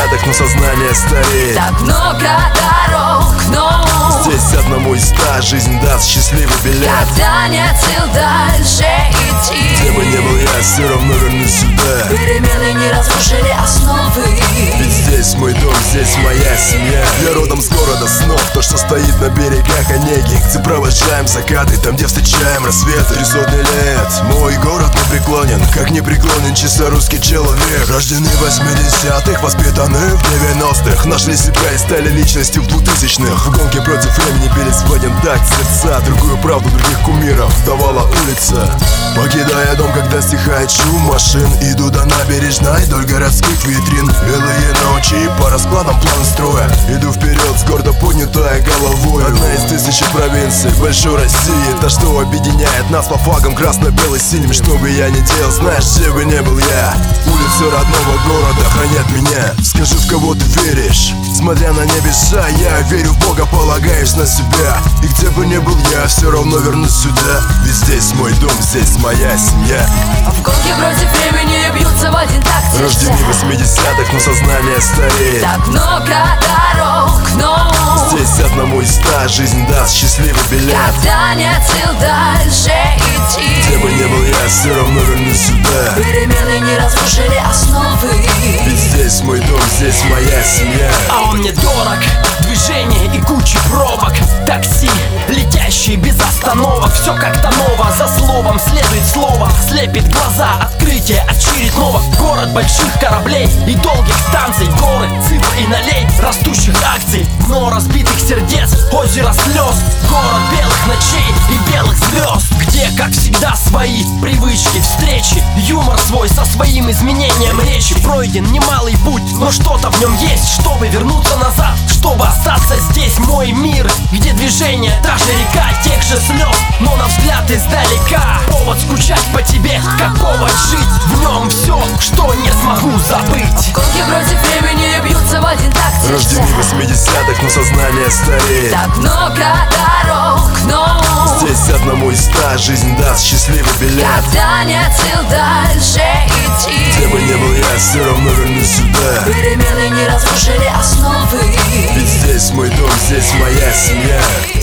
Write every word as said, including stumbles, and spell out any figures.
семидесятых, но сознание стареет. Так много дорог, но здесь одному из ста жизнь даст счастливый билет. когда нет сил дальше идти, где бы не был я, все равно вернусь сюда. Перемены не разрушили основы, ведь здесь мой дом, здесь моя семья. Я родом с города снов, то, что стоит на берегах Онеги, где провожаем закаты, там, где встречаем рассветы. Три сотни лет мой город непреклонен, как непреклонен чисто русский человек. Рождены в восьмидесятых, воспитаны в девяностых, нашли себя и стали личностью в двухтысячных. В гонке против времени бились в один такт сердца. Другую правду других кумиров давала улица. Покидая дом, когда стихает шум машин, иду до набережной вдоль городских витрин. Белые ночи и по раскладам план строя. Иду вперед с гордо поднятой головой. Одна из тысячи провинций большой России, та, что объединяет нас по флагам красно-бело-синим. Что бы я ни делал, знаешь, где бы не был я, улицы родного города хранят меня. Скажи, в кого ты веришь? Смотря на небеса, я верю в Бога, полагаюсь на себя. И где бы ни был я, все равно вернусь сюда. Ведь здесь мой дом, здесь моя семья. В гонке против времени бьются в один такт сердца. Рождены в восьмидесятых, но сознание стареет. Так много дорог, но здесь одному из ста жизнь даст счастливый билет. когда нет сил дальше идти, где бы ни был я, все равно вернусь сюда. Перемены не разрушили основы, ведь здесь мой дом, здесь моя семья. А он мне дорог, движение и куча пробок. Такси, летящие без остановок. Все как-то ново, за словом следует слово. Слепит глаза, открытие очередного. Город больших кораблей и долгих станций. Горы, цифр и налей, растущих акций. Дно разбитых сердец, озеро слез. Город белых ночей и белых звезд, где, как всегда, свои привычки, встречи. Юмор свой со своим изменением речи. Пройден немалый путь, но что-то в нем есть, чтобы вернуться назад, чтобы остаться здесь. Мой мир, где движение, та же река, тех же слез, но на взгляд издалека. Повод скучать по тебе, как повод жить. В нем все, что не смогу забыть. В гонке против времени бьются в один такт сердца. Рождены в восьмидесятых, но сознание стареет. Так много дорог, но здесь одному из ста жизнь даст счастливый билет. когда нет сил дальше идти, где бы ни был я, все равно вернусь сюда. Перемены не разрушили основы, ведь здесь мой дом, здесь моя семья.